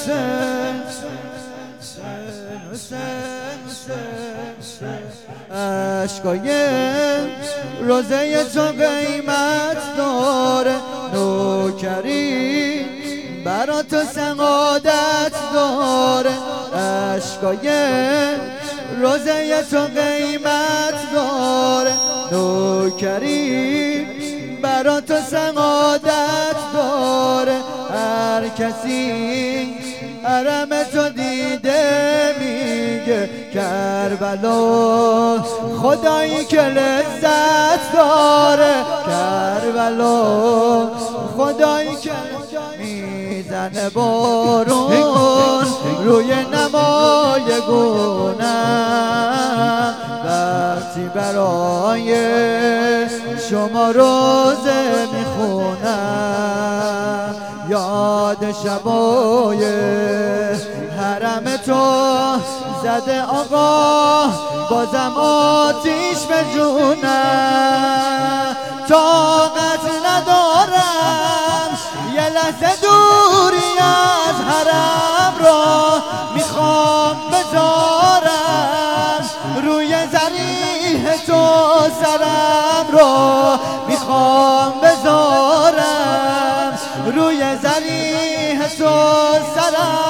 عشقای روزه تو قیمت داره، نوکری برا تو سعادت داره. عشقای روزه تو قیمت داره، نوکری برا تو سعادت داره. هر کسی حرم تو دیده میگه کربلا خدایی که لذت داره. کربلا خدایی که میزنه بارون روی نمای گونم. وقتی برای شما روزه میخونم، یاد شبای حرم تو زده آقا، بازم آتیش به جونم. طاقت ندارم یه لحظه دوری از حرم را، میخوام بذارم روی ذریح تو سرم را، میخوام بذارم روی ذریح تو سرم